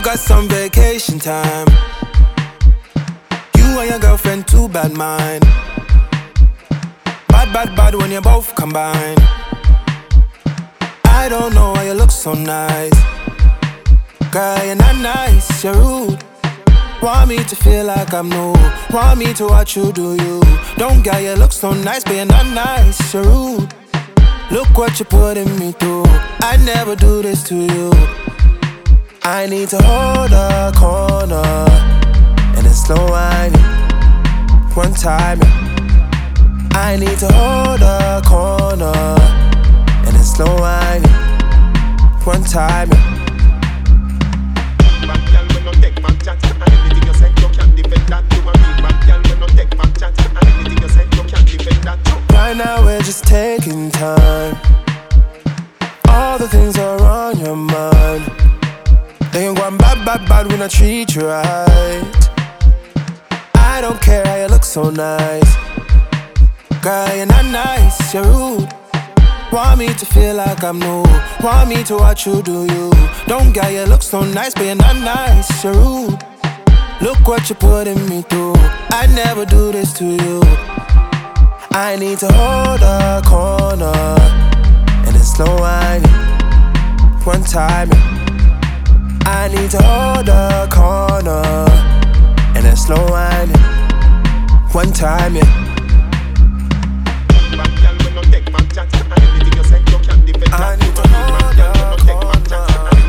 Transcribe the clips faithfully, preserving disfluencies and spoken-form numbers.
got some vacation time. You and your girlfriend, too bad mind. Bad, bad, bad when you both combine. I don't know why you look so nice. Girl, you're not nice, you're rude. Want me to feel like I'm new. Want me to watch you do you. Don't get you look so nice, but you're not nice, you're rude. Look what you're putting me through. I never do this to you. I need to hold a corner and it's slow whining. One time, yeah. I need to hold a corner and it's slow whining. One time, yeah. Bad girl, when no take back chat, and anything you say, you can't defend that. You a real bad girl, when no take back chat, and anything you say, you can't defend that. Right now we're just taking time. All the things are on your mind. They ain't going bad, bad, bad when I treat you right. I don't care how you look so nice. Girl, you're not nice, you're rude. Want me to feel like I'm new. Want me to watch you do you. Don't get you look so nice, but you're not nice, you're rude. Look what you're putting me through. I never do this to you. I need to hold a corner and it's slow whining. One time, yeah. I need to hold a corner and it's slow whining. One time, yeah. Bad girl, when no take back chat, and anything you say, you can't defend that. I need to hold a corner.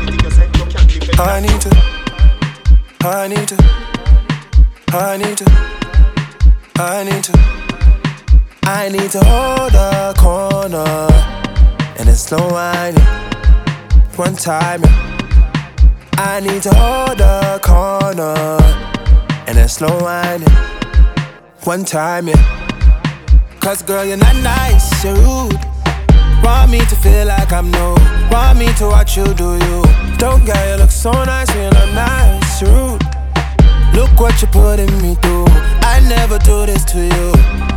I need to, I need to, I need to, I need to, I need to hold a corner and it's slow whining. One time, yeah. I need to hold a corner and it's slow whining. One time, yeah. Cause girl, you're not nice, you're rude. Want me to feel like I'm new. Want me to watch you do you. Don't get you look so nice when you're not nice, you're rude. Look what you're putting me through. I never do this to you.